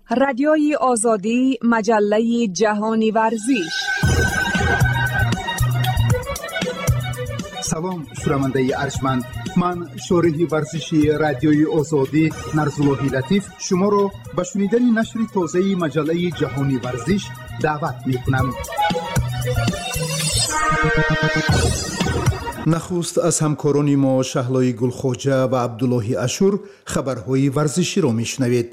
رادیوی آزادی، مجله جهانی ورزش. سلام شنونده ارجمند، من شارح ورزشی رادیوی آزادی نرزاللهی لطیف شما را به شنیدن نشر تازه مجله جهانی ورزش دعوت می‌کنم. نخست از همکاران ما شهلای گلخواجه و عبدالله اشور خبرهای ورزشی را میشنوید.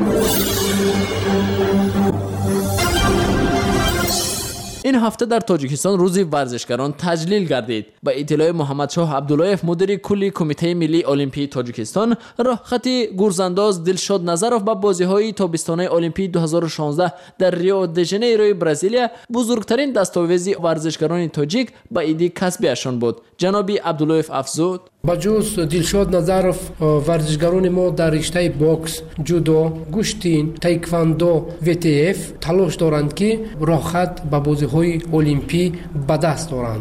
این هفته در تاجیکستان روز ورزشگران تجلیل گردید. با اطلاع محمد شاه عبداللهیف مدیر کلی کمیته ملی المپی تاجیکستان، راه خط گورزانداز دلشاد نظرов با بازی‌های تابستانه المپی 2016 در ریو د ژانیرو برزیلیا بزرگترین دستاویز ورزشگران تاجیک با ایدی کسبیشان بود. جناب عبداللهیف افزود: با جز دلشاد نظرов ورزشگران ما در رشته بوکس، جودو، گوشتین، تایکواندو، VTF تلاش دارند که راه خط با بازی‌های المپی به دست دارند.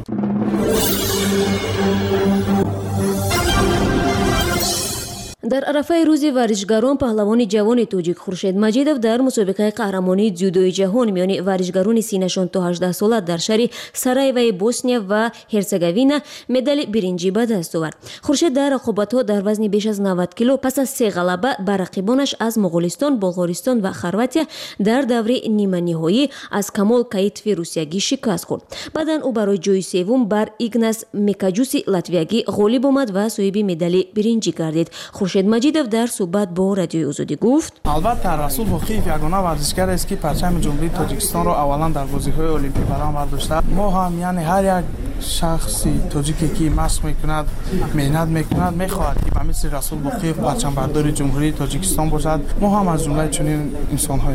در عرفه روز ورزشگران پهلوان جوان تاجیک خورشید مجیدов در مسابقه قهرمانی جودوی جهان میان ورزشگران سینشان تا 18 ساله در شهر سارایوو بوسنیا و هرزگوینا مدال برنجی به دست آورد. خورشید در رقابت‌ها در وزن بیش از 90 کیلو پس از 3 غلبه بر رقیبانش از مغولستان، بلغارستان و خرواتیا در دوره نیمه نهایی از کمال کایتوی روسیایی شکست خورد. بعداً او برای جای سوم بر ایگناس میکاجوسی لاتویایی غالب آمد و صاحب مدال برنجی گردید. خورشید مجیدов در صحبت با رادیوی آزادی گفت: البته رسول باقیف یگانه ورزشگر است که پرچم جمهوری تاجیکستان را اولا در بازی‌های المپی برآورده. ما هم یعنی هر یک شخصی تاجیکی که مشق میکند، مهنت میکند، میخواهد که مثل رسول باقیف پرچم بردار جمهوری تاجیکستان باشد. ما هم از جمله چنین انسان‌های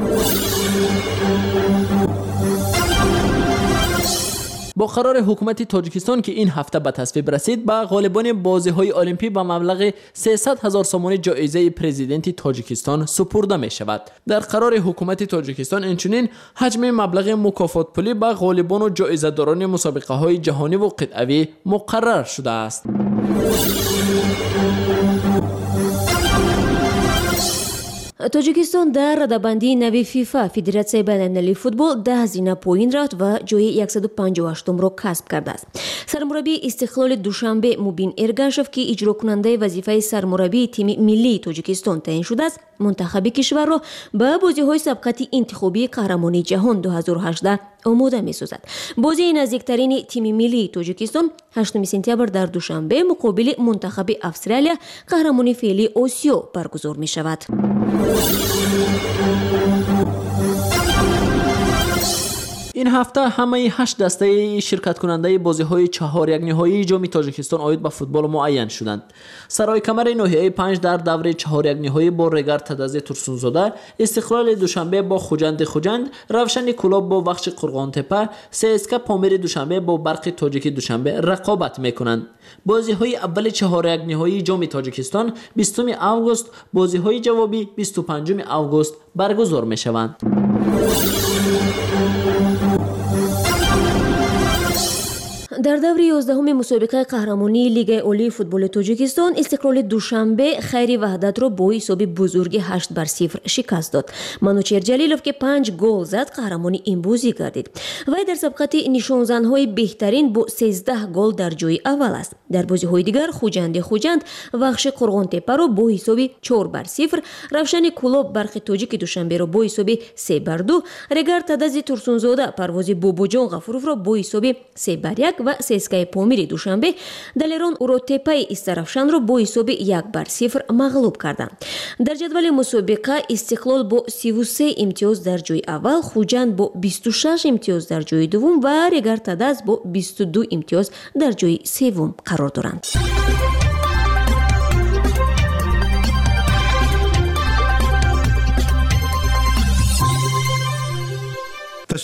با قرار حکومت تاجیکستان که این هفته به تصویب رسید، با غالبان بازی‌های المپی با مبلغ 300,000 سومانی جایزه پرزیدنت تاجیکستان سپرده می شود. در قرار حکومت تاجیکستان اینچنین حجم مبلغ مکافات پولی با غالبان و جایزه داران مسابقه‌های جهانی و قطعی مقرر شده است. تاجیکستان در رده‌بندی نوی فیفا فدراسیای بین‌المللی فوتبال 10 هزینه پایین رفت و جای 158م را کسب کرده است. سرمربی استقلال دوشنبه مبین ارگاشف که اجرا کننده وظیفه سرمربی تیم ملی تاجیکستان تعیین شده است، منتخب کشور را به بازی‌های سابقه انتخابی قهرمانی جهان 2018 آماده می‌سازد. بازی نزدیکترین تیم ملی تاجیکستان 8 سپتامبر در دوشنبه مقابل منتخب استرالیا قهرمانی فعلی آسیا برگزار می‌شود. این هفته همه 8 دسته شرکت کننده بازی‌های 4 نهایی جام تاجیکستان آید به فوتبال معین شدند. سرای کمر نهایی 5 در دوره 4 نهایی با رگر تدز ترسونزاده، استقلال دوشنبه با خوجند، روشن کلاب با بخش قرغان تپه، CSKA پامیر دوشنبه با برق تاجیک دوشنبه رقابت میکنند. بازی‌های اول 4 نهایی جام تاجیکستان 20 آگوست، بازی‌های جوابی 25 آگوست برگزار میشوند. در دوره 11 مسابقه قهرمانی لیگ عالی فوتبال تاجیکستان، استقلال دوشنبه خیر وحدت را با حساب بزرگ 8-0 شکست داد. منوچهر جلیلوف که 5 گل زد قهرمانی این بازی گردید. وی در سابقه نشانزن‌های بهترین با 13 گل در جای اول است. در بازی‌های دیگر خوجند بخش قرغان تپه را با حساب 4-0، روشن کلاب برق تاجیک دوشنبه را با حساب 3-2، رگر تدز ترسونزاده پرواز باباجان غفوروف را با حساب 3-1 و CSKA پامیر دوشنبه دلیران اوروتپای استرافشان را با حساب 1-0 مغلوب کردند. در جدول مسابقه استقلال با 33 امتیاز در جای اول، خوجند با 26 امتیاز در جای دوم و رگر تدز با 22 امتیاز در جای سوم قرار دارند.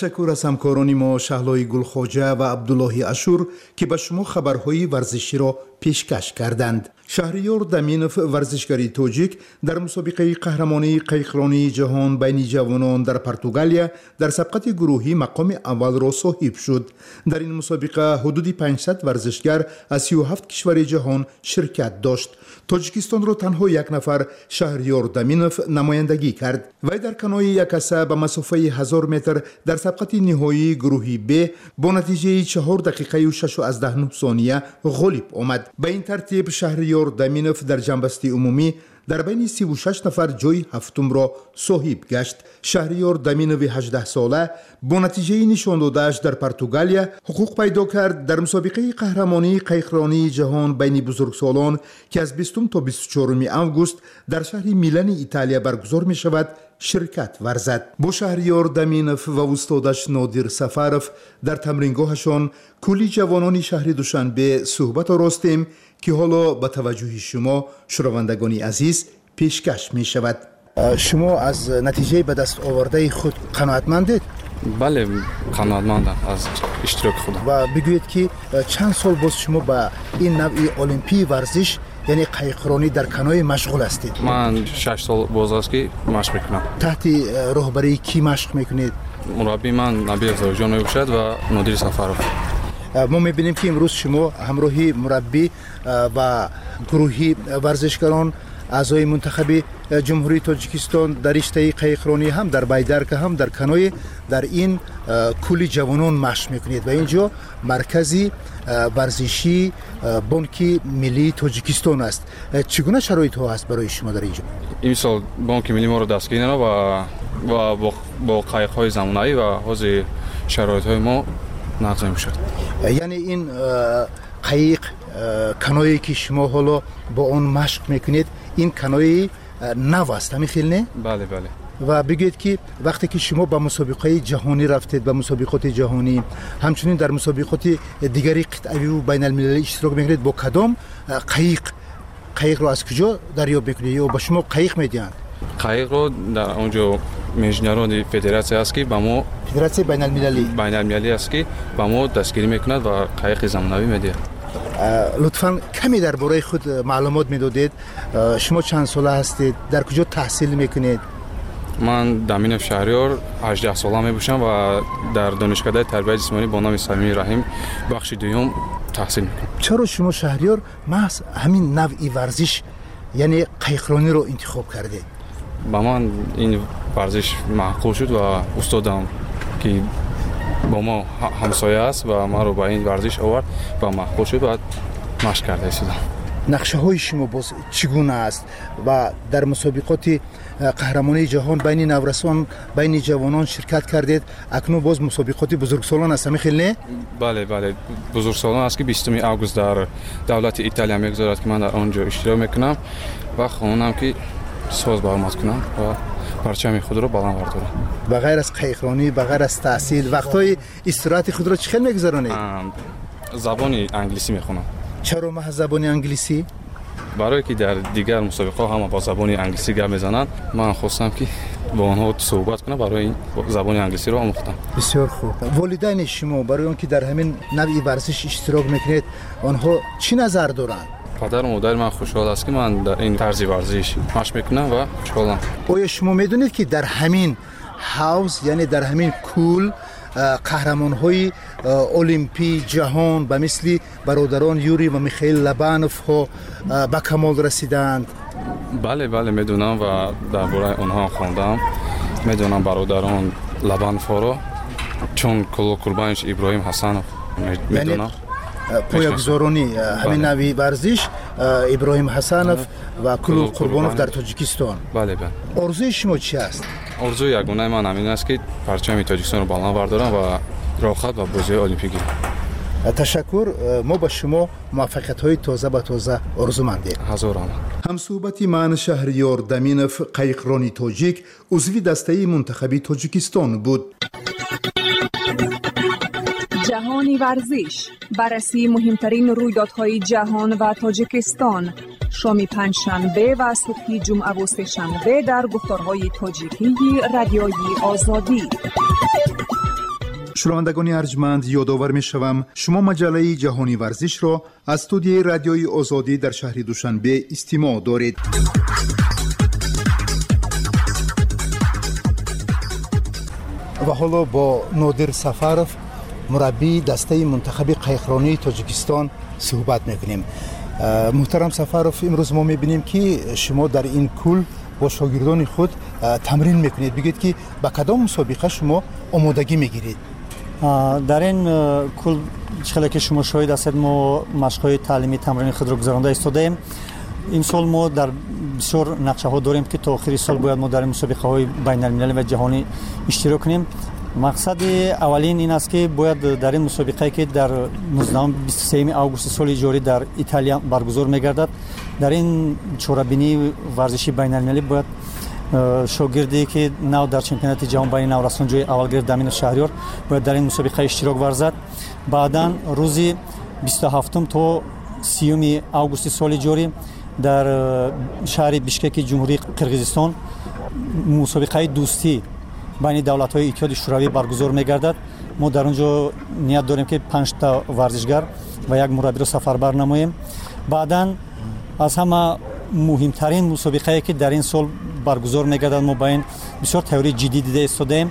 تشکر از همکاران ما شهلای گلخواجه و عبدالله اشور که به شما خبرهای ورزشی را پیشکش کردند. شهریار دامینوف ورزشکاری توجیک در مسابقه قهرمانی قایقرانی جهان بین جوانان در پرتغالیا در سبقت گروهی مقام اول را صاحب شد. در این مسابقه حدود 500 ورزشگر از 37 کشور جهان شرکت داشت. تاجیکستان را تنها یک نفر شهریار دامینوف نمایندگی کرد. وی در کنوی یک اسه به مسافه 1000 متر در سبقت نهایی گروهی ب با نتیجه 4 دقیقه و 6 ثانیه غالب آمد. به این ترتیب شهریار دامینوف در جنبسته عمومی در بین 36 نفر جای هفتم را صاحب گشت. شهریار دامینوف 18 ساله با نتیجه نشان داده‌اش در پرتغالیا حقوق پیدا کرد در مسابقه قهرمانی قایقرانی جهان بین بزرگسالان که از 20 تا 24 اوگوست در شهر میلان ایتالیا برگزار می شود شرکت ورزد. با شهریار دامینوف و استادش نادر سفروف در تمرینگاهشان کلی جوانان شهر دوشنبه صحبت راستیم که حالا به توجه شما شنوندگان عزیز پیشکش می شود. شما از نتیجه به دست آورده خود قناعتمندید؟ بله قناعتمندم از اشتراک خودم. و بگویید که چند سال باز شما با این نوع المپی ورزش یعنی قایقرانی در کنوی مشغول هستید؟ من 6 سال باز است که مشق میکنم. تحت راهبری کی مشق میکنید؟ مربی من نبیل زاوجان میباشد و نادر سفروف. ما میبینیم که امروز شما همراهی مربی و گروهی ورزشکاران اعضای منتخب جمهوری تاجیکستان در رشته قایقرانی هم در بیدرک هم در کنوی در این کلی جوانان مشق میکنید و اینجا مرکزی ورزشی بانک ملی تاجیکستان است. چگونه شرایط ها است برای شما در اینجا؟ این سال بانک ملی ما رو دستگیر و با قایق های زمانه‌ای و حاضر شرایط های ما نقض میشد. یعنی این قایق کنویی که شما حالا با اون مشق میکنید این کنوی نو است همین خیلی نه؟ بله بله. و بگید که وقتی که شما به مسابقه جهانی رفتید، به مسابقات جهانی همچنین در مسابقات دیگری قطعی و بین المللی اشتراک میکنید، با کدام قایق رو از کجا دریافت میکنید یا با شما قایق میدین؟ قایق رو در اونجا میجنران فدراسیون است که با ما فدراسیون بین المللی است که با ما دستگیری میکند و قایق زمانوی میده. لطفاً کمی درباره خود معلومات میدادید. شما چند ساله هستید؟ در کجا تحصیل میکنید؟ من دامینوف شهریار 18 ساله میباشم و در دانشکده تربیت جسمانی با نام صمیم رحیم بخش دوم تحصیل میکنم. چرا شما شهریار محض همین نوع ورزش یعنی قایقرانی رو انتخاب کردید؟ با من این ورزش معقول شد و استادم که با ما همسایه است و ما رو با این ورزش آورد و معقول شد و مشق کرده ایستادم. نقشه های شما باز چگونه است و در مسابقات قهرمانی جهان بین نورسان بین جوانان شرکت کردید؟ اکنون باز مسابقات بزرگسالان است همین خیلی نه؟ بله بله بزرگسالان است که 20 اوگوست در دولت ایتالیا میگذارد که من در آنجا اشتراک میکنم و خواهانم که ساز برآمد کنم و پرچم خود را بلند بردارم. بغیر از قایقرانی، بغیر از تحصیل، وقتای استراحت خود را چخیل میگذرانید؟ زبان انگلیسی میخونم. چرا محض زبان انگلیسی؟ برای که در دیگر مسابقه ها هم با زبان انگلیسی گپ میزنند، من خواستم که با آنها صحبت کنم، برای این زبان انگلیسی رو آموختم. بسیار خوب. والدین شما برای آنکه در همین نوع ورزش اشتراک میکنید آنها چی نظر دارند؟ پدر و مادر من خوشحال است که من در این طرز ورزش مشق میکنم و خوشحالم. آیا شما میدونید که در همین حوض یعنی در همین کول قهرمان‌های المپی جهان به مثل برادران یوری و میخائیل لبانوف ها به کمال رسیدند؟ بله بله میدونم و درباره اونها خواندم. میدونم برادران لبانوف ها رو، چون کل قربانش ابراهیم حسنوف میدونم. پایه‌گذارانی همین نوع ورزش ابراهیم حسنوف و کل قربانوف در تاجیکستان. بله بله. آرزوی شما چی است؟ آرزوی یگانه من همین است که پرچم تاجیکستان رو بالا بردارم و راحت و بازی المپیکی. تشکر. ما با شما موفقیت‌های تازه به تازه آرزومندیم. هزاران. همصحبتی من شهریار دامینوف قایقرانی تاجیک عضو دسته منتخب تاجیکستان بود. جهانی ورزش، بررسی مهمترین رویدادهای جهان و تاجیکستان، شام پنجشنبه و صبح جمعه و سه‌شنبه در گفتارهای تاجیکی رادیوی آزادی. شنوندگان ارجمند، یادآور می‌شوم شما مجله جهانی ورزش را از استودیوی رادیوی آزادی در شهر دوشنبه استماع دارید. و حالا با نادر سفرов مربی دسته منتخب قایقرانی تاجیکستان صحبت می‌کنیم. محترم سفرов، امروز ما می‌بینیم که شما در این کل با شاگردان خود تمرین می‌کنید. بگید که با کدام مسابقه شما آمادگی می‌گیرید؟ در این کل چخیلی که شما شاهد هستید ما مشق‌های تعلیمی تمرین خود را گذرانده ایستادیم. این سال ما در بسیار نقشه‌ها داریم که تا آخر سال باید ما در مسابقه‌های بین‌المللی و جهانی اشتراک کنیم. مقصد اولین این است که باید در این مسابقه که در 23 آگوست سال جاری در ایتالیا برگزار می‌گردد، در این چهاربینی ورزشی بین‌المللی باید شاگردی که نو در چمپیونات جهان بین نورسان جای اول گرفت دامین شهریار باید در این مسابقه اشتراک ورزد. بعداً روزی 27 تا 30 آگوست سال جاری در شهر بیشکک جمهوری قرقیزستان مسابقه دوستی بین دولت‌های اتحاد شوروی برگزار می‌گردد. ما در اونجا نیت داریم که 5 تا ورزشگر و یک مربی را سفربر نماییم. بعداً از همه مهمترین مسابقه‌ای که در این سال برگزار می‌گردد ما با این بسیار تئوری جدی دیده ایستادیم.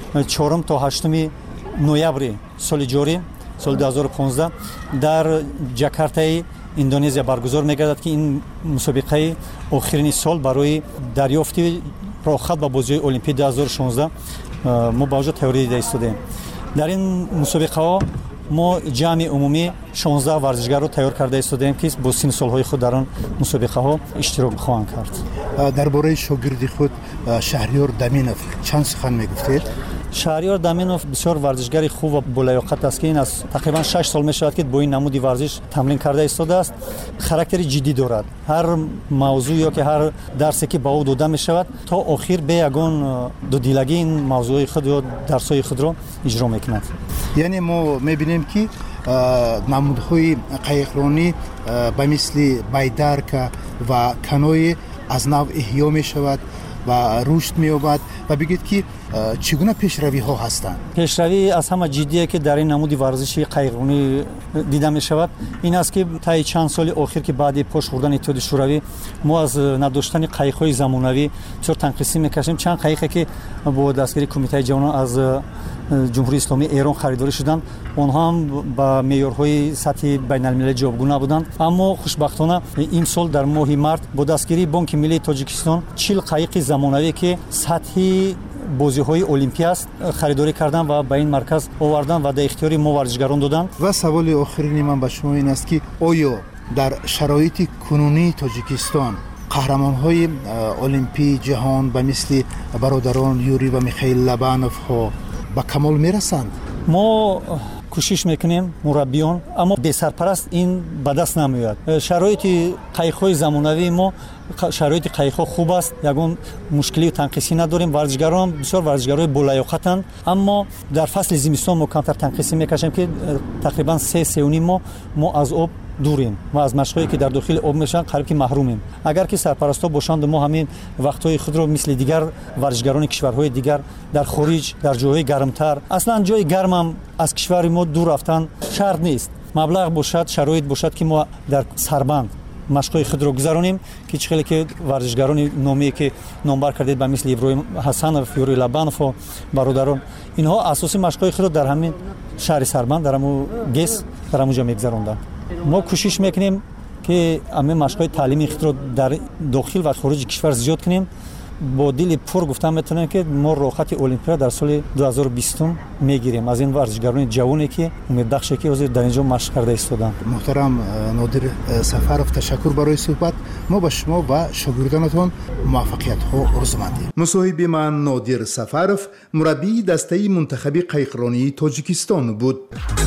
4 تا 8 نوامبر سال جاری سال 2015 در جاکارتای اندونزیا برگزار می‌گردد که این مسابقه آخرین سال برای دریافت راهخط به بازی المپیک 2016 ما با وجود تئوری دیده ایستادیم. در این مسابقه ما جمع عمومی 16 ورزشگر رو تیار کرده ایستادیم که با سن سال‌های خود در آن مسابقه ها اشتراک خواهند کرد. درباره شاگرد خود شهریار دامینوف چند سخن میگفتید؟ شهریار دامینوف بسیار ورزشگر خوب و بالیاقت است که این از تقریبا 6 سال میشود که با این نمودی ورزش تمرین کرده ایستاده است. خاراکتری جدی دارد. هر موضوع یا که هر درسی که با او داده میشود تا آخر به یگان دو دیلگی این موضوع خود و درس‌های خود را اجرا میکند. یعنی ما میبینیم که نمودهای قایقرانی به مثل بیدرک و کنوی از نو احیا میشود و رشد می‌یابد و بگید که چگونه پیشروی ها هستند؟ پیشروی از همه جدیه که در این نمود ورزشی قایقرانی دیده می شود این است که تا چند سال اخیر که بعد پشت خوردن اتحاد شوروی ما از نداشتن قایق‌های زمانوی چطور تنقیسی می‌کشیم. چند قایقی که با دستگیری کمیته جهانی از جمهوری اسلامی ایران خریداری شدند اونها هم با معیارهای سطح بین‌المللی جایگزین نبودند، اما خوشبختانه این سال در ماه مارس با دستگیری بانک ملی تاجیکستان 40 قایق زمانوی که سطح بازی‌های المپیک است خریداری کردن و به این مرکز آوردن و در اختیار ما ورزشگران دادن. و سوال آخرین من به شما این است که آیا در شرایط کنونی تاجیکستان قهرمان‌های المپیک جهان به مثل برادران یوری و میخائیل لبانوف ها به کمال میرسند؟ ما کوشش میکنیم مربیان، اما به سرپرست این به دست نمیاد. شرایط قایق‌های زمانوی ما شرایط قایق‌ها خوب است، یگان مشکلی تنقیسی نداریم. ورزشگران بسیار ورزشگرای بالیاقتند، اما در فصل زمستان ما کمتر تنقیسی میکشیم که تقریبا 3.5 ما از آب دوریم و از مشقایی که در داخل آب میشن قریب که محرومیم. اگر که سرپرستا باشند ما همین وقت‌های خود را مثل دیگر ورزشگران کشورهای دیگر در خارج در جاهای گرمتر، اصلا جای گرم هم از کشور ما دور رفتن شرط نیست. مبلغ باشد، شرایط باشد که ما در سربند مشقای خود را گذرانیم که چخیلی که ورزشگران نامی که نامبر کردید به مثل ابراهیم حسنов، یوری لبانوف و برادران اینها اساسی مشقای خود را در همین شهر سربند در همون گس در همونجا میگذراندند. ما کوشش میکنیم که همه مشقای تعلیمی خود را در داخل و خارج کشور زیاد کنیم. با دل پر گفتم میتونم که ما راحت المپیاد در سال 2020 میگیریم از این ورزشگران جوانی که امیدبخشه که حاضر در اینجا مشق کرده ایستادن. محترم نادر سفرов، تشکر برای صحبت. ما به شما و شاگردانتون موفقیت ها آرزومندیم. مصاحبه من نادر سفرов، مربی دسته منتخب قایقرانی تاجیکستان بود.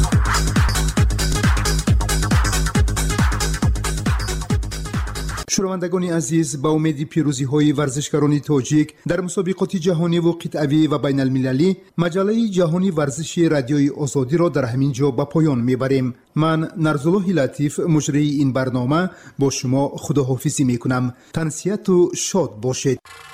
شنوندگان عزیز، با امید پیروزی های ورزشکاران تاجیک در مسابقات جهانی و قطعی و بین المللی، مجله جهانی ورزشی رادیوی آزادی را در همین جا به پایان میبریم. من نرزالله لطیف مجری این برنامه با شما خداحافظی میکنم. تنسیت و شاد باشید.